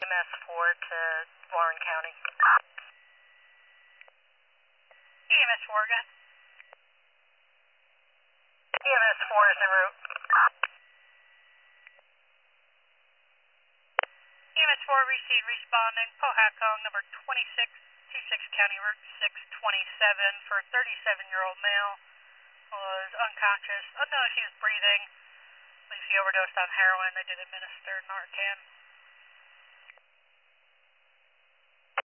EMS 4 to Warren County. EMS 4 again. EMS 4 is en route. EMS 4 received responding Pohatcong number 26, 26 County Route 627 for a 37-year-old male. Was unconscious, unknown if he was breathing. If he overdosed on heroin, they did administer Narcan.